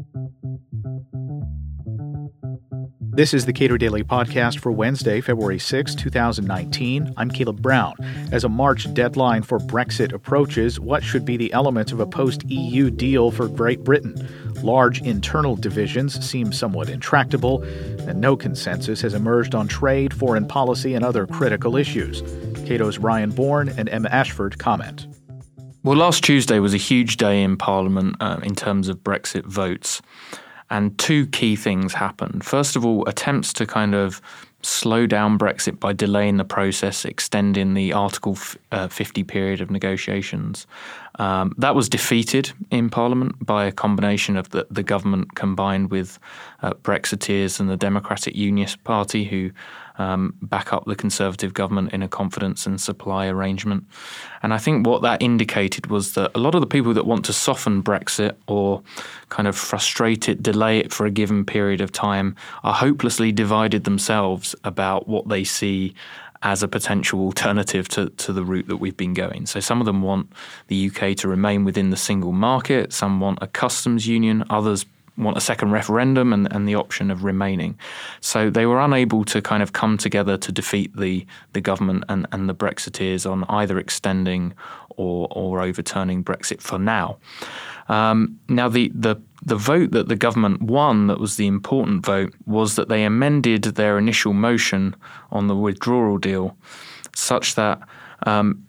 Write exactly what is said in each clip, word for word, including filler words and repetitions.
This is the Cato Daily Podcast for Wednesday, February sixth, twenty nineteen. I'm Caleb Brown. As a March deadline for Brexit approaches, what should be the elements of a post-E U deal for Great Britain? Large internal divisions seem somewhat intractable, and no consensus has emerged on trade, foreign policy, and other critical issues. Cato's Ryan Bourne and Emma Ashford comment. Well, last Tuesday was a huge day in Parliament uh, in terms of Brexit votes. And two key things happened. First of all, attempts to kind of slow down Brexit by delaying the process, extending the Article fifty period of negotiations. Um, that was defeated in Parliament by a combination of the, the government combined with uh, Brexiteers and the Democratic Unionist Party, who um, back up the Conservative government in a confidence and supply arrangement. And I think what that indicated was that a lot of the people that want to soften Brexit or kind of frustrate it, delay it for a given period of time, are hopelessly divided themselves about what they see as a potential alternative to, to the route that we've been going. So some of them want the U K to remain within the single market, some want a customs union, others want a second referendum and, and the option of remaining. So they were unable to kind of come together to defeat the, the government and, and the Brexiteers on either extending or, or overturning Brexit for now. Um, now, the, the the vote that the government won, that was the important vote, was that they amended their initial motion on the withdrawal deal such that um,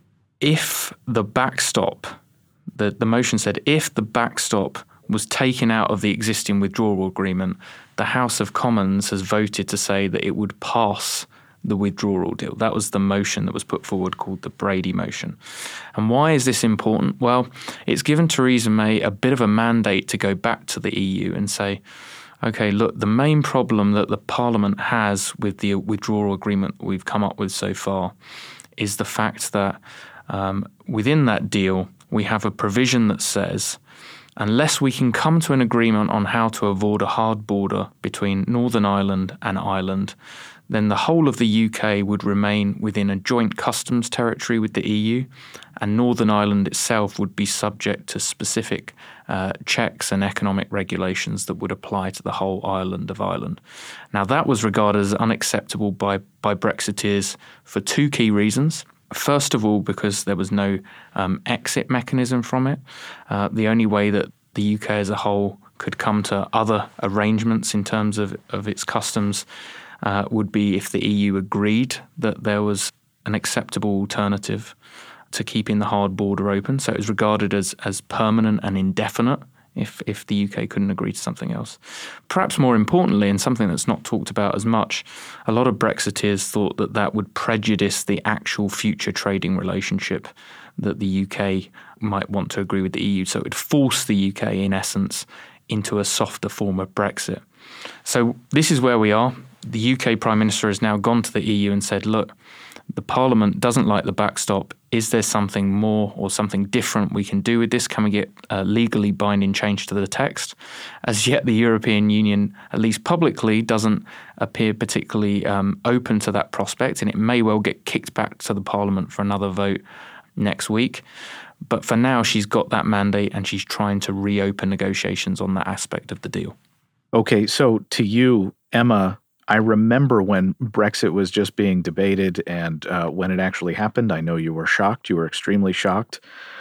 if the backstop, the, the motion said if the backstop was taken out of the existing withdrawal agreement, the House of Commons has voted to say that it would pass the withdrawal deal. That was the motion that was put forward called the Brady motion. And why is this important? Well, it's given Theresa May a bit of a mandate to go back to the E U and say, okay, look, the main problem that the Parliament has with the withdrawal agreement we've come up with so far is the fact that um, within that deal, we have a provision that says unless we can come to an agreement on how to avoid a hard border between Northern Ireland and Ireland, then the whole of the U K would remain within a joint customs territory with the E U, and Northern Ireland itself would be subject to specific uh, checks and economic regulations that would apply to the whole island of Ireland. Now, that was regarded as unacceptable by, by Brexiteers for two key reasons. First of all, because there was no um, exit mechanism from it. Uh, the only way that the U K as a whole could come to other arrangements in terms of, of its customs uh, would be if the E U agreed that there was an acceptable alternative to keeping the hard border open. So it was regarded as, as permanent and indefinite if, if the U K couldn't agree to something else. Perhaps more importantly, and something that's not talked about as much, a lot of Brexiteers thought that that would prejudice the actual future trading relationship that the U K might want to agree with the E U. So it would force the U K, in essence, into a softer form of Brexit. So this is where we are. The U K Prime Minister has now gone to the E U and said, look, the Parliament doesn't like the backstop. Is there something more or something different we can do with this? Can we get a legally binding change to the text? As yet, the European Union, at least publicly, doesn't appear particularly um, open to that prospect, and it may well get kicked back to the Parliament for another vote next week. But for now, she's got that mandate and she's trying to reopen negotiations on that aspect of the deal. Okay, so to you, Emma, I remember when Brexit was just being debated and uh, when it actually happened, I know you were shocked. You were extremely shocked.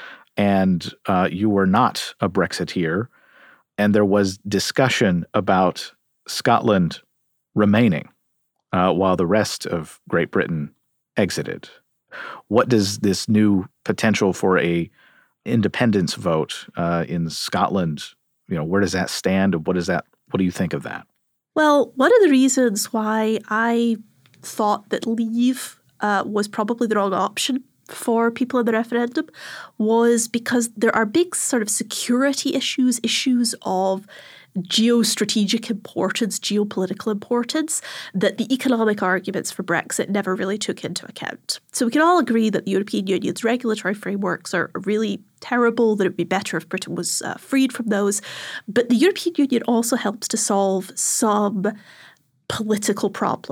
And uh, you were not a Brexiteer. And there was discussion about Scotland remaining uh, while the rest of Great Britain exited. What does this new potential for a independence vote uh, in Scotland, you know, where does that stand? What is that? What do you think of that? Well, one of the reasons why I thought that leave uh, was probably the wrong option for people in the referendum was because there are big sort of security issues, issues of geostrategic importance, geopolitical importance, that the economic arguments for Brexit never really took into account. So we can all agree that the European Union's regulatory frameworks are really terrible, that it would be better if Britain was uh, freed from those. But the European Union also helps to solve some political problems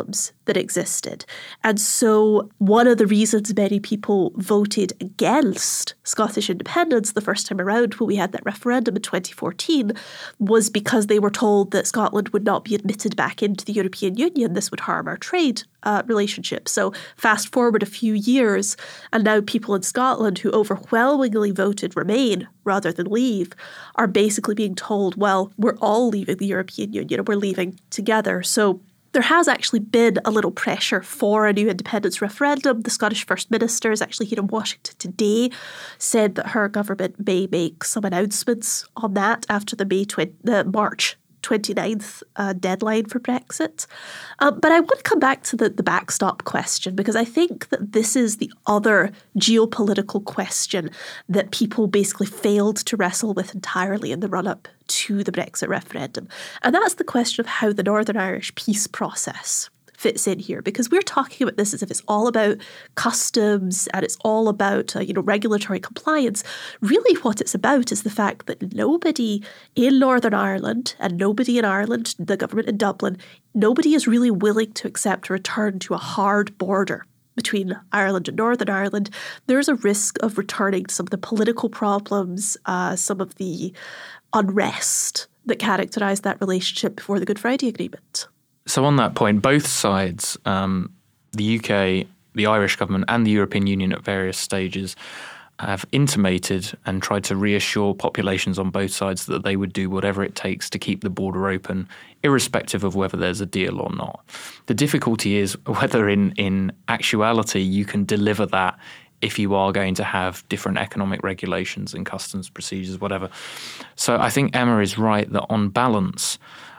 that existed. And so one of the reasons many people voted against Scottish independence the first time around when we had that referendum in twenty fourteen was because they were told that Scotland would not be admitted back into the European Union. This would harm our trade uh, relationship. So fast forward a few years, and now people in Scotland who overwhelmingly voted Remain rather than Leave are basically being told, well, we're all leaving the European Union and we're leaving together. So there has actually been a little pressure for a new independence referendum. The Scottish First Minister is actually here in Washington today, said that her government may make some announcements on that after the May twenty, the March twenty-ninth uh, deadline for Brexit. Uh, but I want to come back to the, the backstop question, because I think that this is the other geopolitical question that people basically failed to wrestle with entirely in the run-up to the Brexit referendum. And that's the question of how the Northern Irish peace process fits in here, because we're talking about this as if it's all about customs and it's all about uh, you know regulatory compliance. Really what it's about is the fact that nobody in Northern Ireland and nobody in Ireland, the government in Dublin, nobody is really willing to accept a return to a hard border between Ireland and Northern Ireland. There's a risk of returning to some of the political problems, uh, some of the unrest that characterised that relationship before the Good Friday Agreement. So on that point, both sides, um, the U K, the Irish government and the European Union at various stages have intimated and tried to reassure populations on both sides that they would do whatever it takes to keep the border open, irrespective of whether there's a deal or not. The difficulty is whether in, in actuality you can deliver that if you are going to have different economic regulations and customs procedures, whatever. So I think Emma is right that on balance,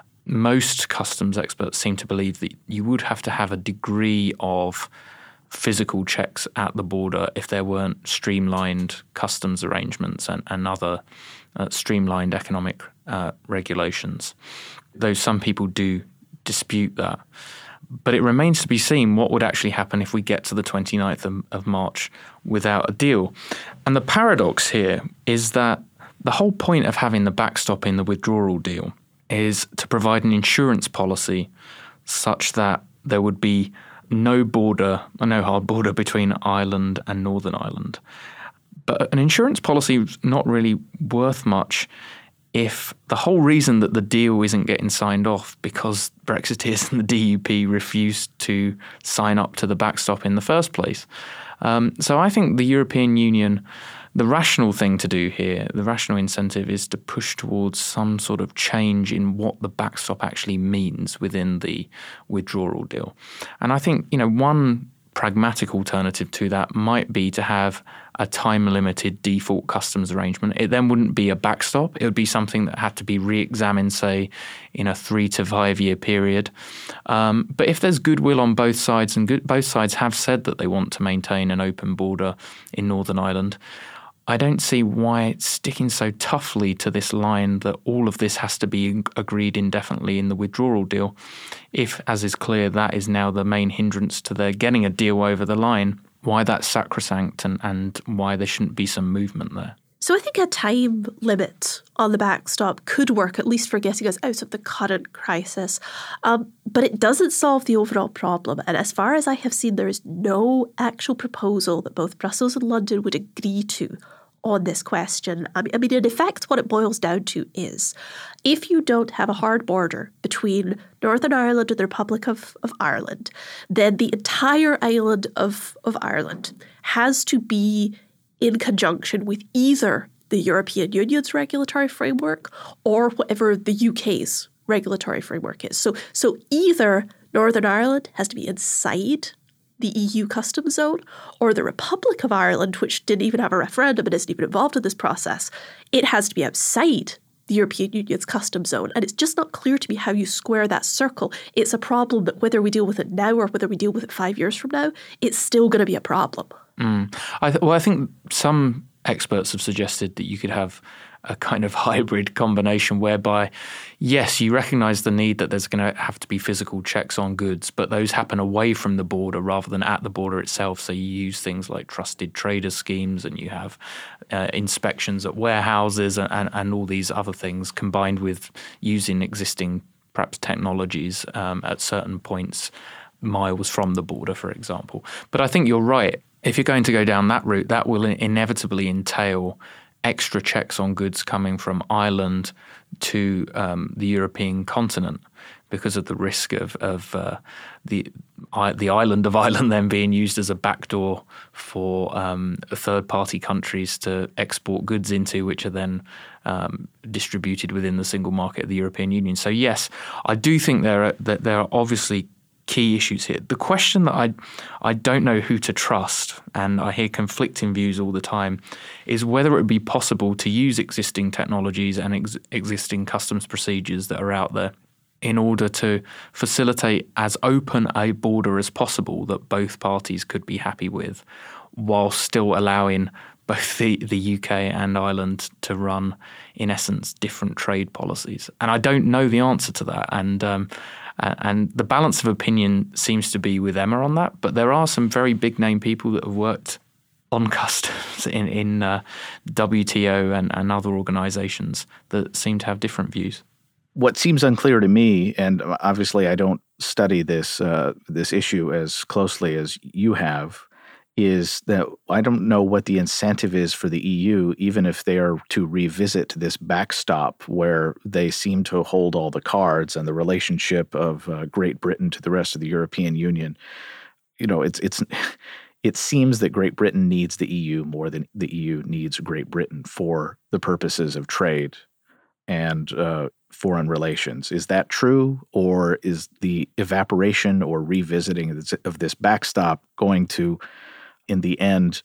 most customs experts seem to believe that you would have to have a degree of physical checks at the border if there weren't streamlined customs arrangements and, and other uh, streamlined economic uh, regulations, though some people do dispute that. But it remains to be seen what would actually happen if we get to the twenty-ninth of, of March without a deal. And the paradox here is that the whole point of having the backstop in the withdrawal deal is to provide an insurance policy such that there would be no border, no hard border between Ireland and Northern Ireland. But an insurance policy is not really worth much if the whole reason that the deal isn't getting signed off because Brexiteers and the D U P refused to sign up to the backstop in the first place. Um, so I think the European Union, the rational thing to do here, the rational incentive is to push towards some sort of change in what the backstop actually means within the withdrawal deal. And I think, you know, one pragmatic alternative to that might be to have a time-limited default customs arrangement. It then wouldn't be a backstop. It would be something that had to be re-examined, say, in a three to five-year period. Um, but if there's goodwill on both sides, and good, both sides have said that they want to maintain an open border in Northern Ireland, I don't see why it's sticking so toughly to this line that all of this has to be agreed indefinitely in the withdrawal deal, if, as is clear, that is now the main hindrance to their getting a deal over the line, why that's sacrosanct and, and why there shouldn't be some movement there. So I think a time limit on the backstop could work, at least for getting us out of the current crisis. Um, but it doesn't solve the overall problem. And as far as I have seen, there is no actual proposal that both Brussels and London would agree to on this question. I mean, I mean, in effect, what it boils down to is if you don't have a hard border between Northern Ireland and the Republic of, of Ireland, then the entire island of, of Ireland has to be in conjunction with either the European Union's regulatory framework or whatever the U K's regulatory framework is. So, so either Northern Ireland has to be inside the E U customs zone, or the Republic of Ireland, which didn't even have a referendum and isn't even involved in this process, it has to be outside the European Union's customs zone. And it's just not clear to me how you square that circle. It's a problem that whether we deal with it now or whether we deal with it five years from now, it's still going to be a problem. Mm. I th- well, I think some experts have suggested that you could have a kind of hybrid combination whereby, yes, you recognise the need that there's going to have to be physical checks on goods, but those happen away from the border rather than at the border itself. So you use things like trusted trader schemes and you have uh, inspections at warehouses and, and, and all these other things combined with using existing perhaps technologies um, at certain points miles from the border, for example. But I think you're right. If you're going to go down that route, that will inevitably entail extra checks on goods coming from Ireland to um, the European continent, because of the risk of, of uh, the I, the island of Ireland then being used as a backdoor for um, third-party countries to export goods into, which are then um, distributed within the single market of the European Union. So yes, I do think there are that there are obviously key issues here. The question that I I don't know who to trust, and I hear conflicting views all the time, is whether it would be possible to use existing technologies and ex- existing customs procedures that are out there in order to facilitate as open a border as possible that both parties could be happy with, while still allowing both the, the U K and Ireland to run, in essence, different trade policies. And I don't know the answer to that. And um, and the balance of opinion seems to be with Emma on that. But there are some very big name people that have worked on customs in, in uh, W T O and, and other organizations that seem to have different views. What seems unclear to me, and obviously I don't study this uh, this issue as closely as you have, is that I don't know what the incentive is for the E U, even if they are to revisit this backstop where they seem to hold all the cards and the relationship of uh, Great Britain to the rest of the European Union. You know, it's it's it seems that Great Britain needs the E U more than the E U needs Great Britain for the purposes of trade and uh, foreign relations. Is that true, or is the evaporation or revisiting of this, of this backstop going to, in the end,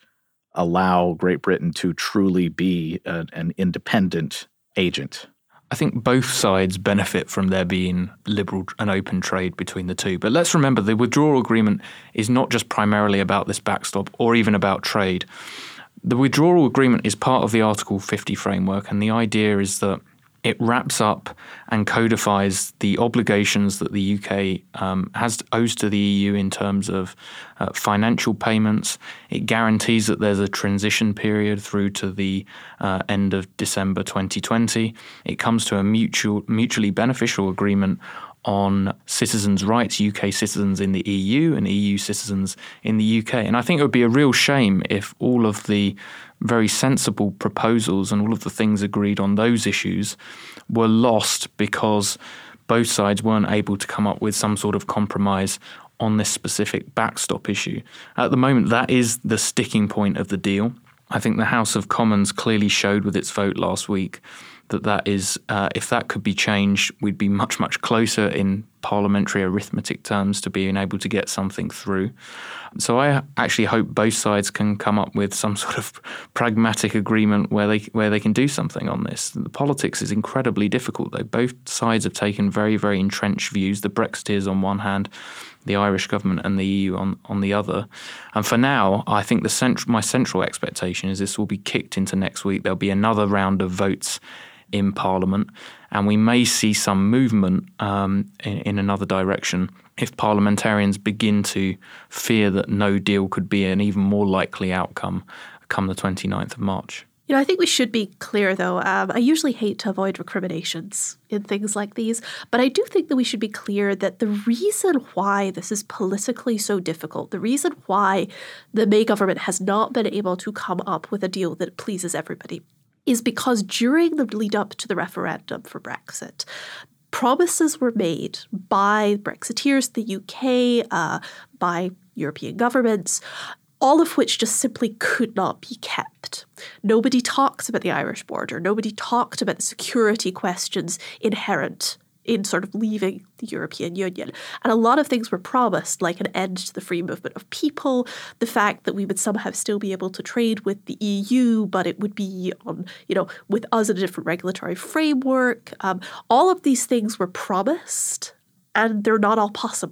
allow Great Britain to truly be a, an independent agent? I think both sides benefit from there being liberal and open trade between the two. But let's remember the withdrawal agreement is not just primarily about this backstop or even about trade. The withdrawal agreement is part of the Article fifty framework, and the idea is that it wraps up and codifies the obligations that the U K um, has owes to the E U in terms of uh, financial payments. It guarantees that there's a transition period through to the uh, end of December twenty twenty. It comes to a mutual, mutually beneficial agreement on citizens' rights, U K citizens in the E U and E U citizens in the U K. And I think it would be a real shame if all of the very sensible proposals and all of the things agreed on those issues were lost because both sides weren't able to come up with some sort of compromise on this specific backstop issue. At the moment, that is the sticking point of the deal. I think the House of Commons clearly showed with its vote last week that that is, uh, if that could be changed, we'd be much, much closer in parliamentary arithmetic terms to being able to get something through. So I actually hope both sides can come up with some sort of pragmatic agreement where they where they can do something on this. The politics is incredibly difficult, though. Both sides have taken very, very entrenched views, the Brexiteers on one hand, the Irish government and the E U on, on the other. And for now, I think the cent- my central expectation is this will be kicked into next week. There'll be another round of votes in Parliament, and we may see some movement um, in, in another direction if parliamentarians begin to fear that no deal could be an even more likely outcome come the twenty-ninth of March. You know, I think we should be clear, though. Um, I usually hate to avoid recriminations in things like these, but I do think that we should be clear that the reason why this is politically so difficult, the reason why the May government has not been able to come up with a deal that pleases everybody, is because during the lead up to the referendum for Brexit, promises were made by Brexiteers, the U K, uh, by European governments, all of which just simply could not be kept. Nobody talks about the Irish border. Nobody talked about the security questions inherent in sort of leaving the European Union. And a lot of things were promised, like an end to the free movement of people, the fact that we would somehow still be able to trade with the E U, but it would be on, you know, with us in a different regulatory framework. Um, all of these things were promised, and they're not all possible.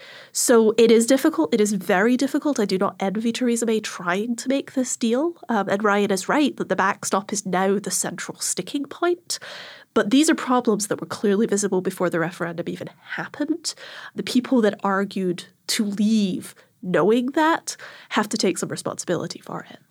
So it is difficult. It is very difficult. I do not envy Theresa May trying to make this deal. Um, and Ryan is right that the backstop is now the central sticking point. But these are problems that were clearly visible before the referendum even happened. The people that argued to leave knowing that have to take some responsibility for it.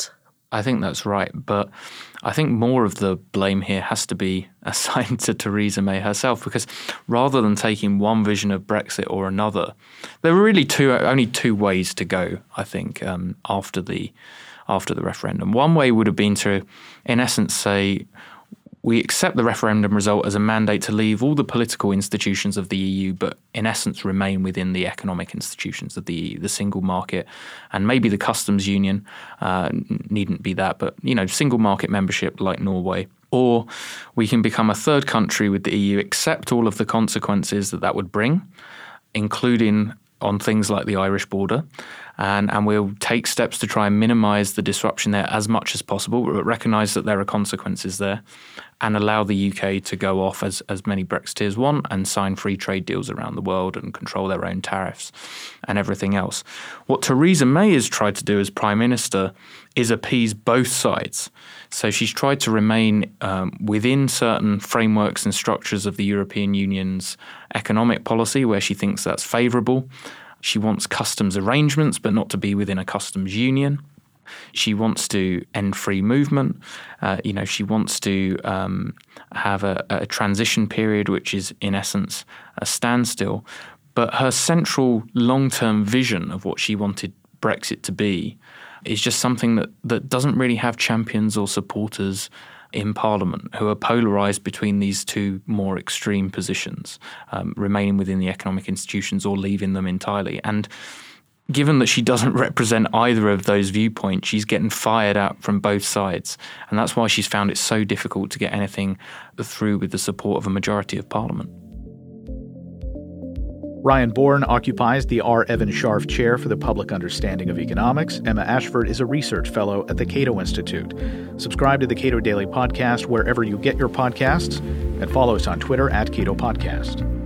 I think that's right. But I think more of the blame here has to be assigned to Theresa May herself, because rather than taking one vision of Brexit or another, there were really two only two ways to go, I think, um, after the after the referendum. One way would have been to, in essence, say, we accept the referendum result as a mandate to leave all the political institutions of the E U, but in essence remain within the economic institutions of the E U, the single market, and maybe the customs union. Uh, needn't be that, but you know, single market membership like Norway. Or we can become a third country with the E U, accept all of the consequences that that would bring, including on things like the Irish border, and, and we'll take steps to try and minimise the disruption there as much as possible, but recognise that there are consequences there, and allow the U K to go off, as, as many Brexiteers want, and sign free trade deals around the world and control their own tariffs and everything else. What Theresa May has tried to do as Prime Minister is appease both sides. So she's tried to remain um, within certain frameworks and structures of the European Union's economic policy where she thinks that's favourable. She wants customs arrangements, but not to be within a customs union. She wants to end free movement. Uh, you know, she wants to um, have a, a transition period, which is in essence a standstill. But her central long-term vision of what she wanted Brexit to be is just something that, that doesn't really have champions or supporters in Parliament who are polarised between these two more extreme positions, um, remaining within the economic institutions or leaving them entirely. And given that she doesn't represent either of those viewpoints, she's getting fired at from both sides. And that's why she's found it so difficult to get anything through with the support of a majority of Parliament. Ryan Bourne occupies the R. Evan Scharf Chair for the Public Understanding of Economics. Emma Ashford is a research fellow at the Cato Institute. Subscribe to the Cato Daily Podcast wherever you get your podcasts, and follow us on Twitter at Cato Podcast.